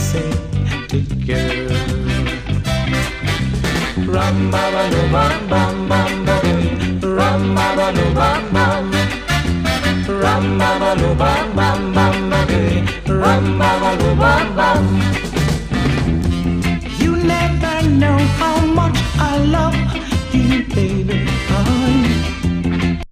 dancing together. Ram ba ba no bam bam bam bam, ram ba ba no bam bam, ram ba ba no bam.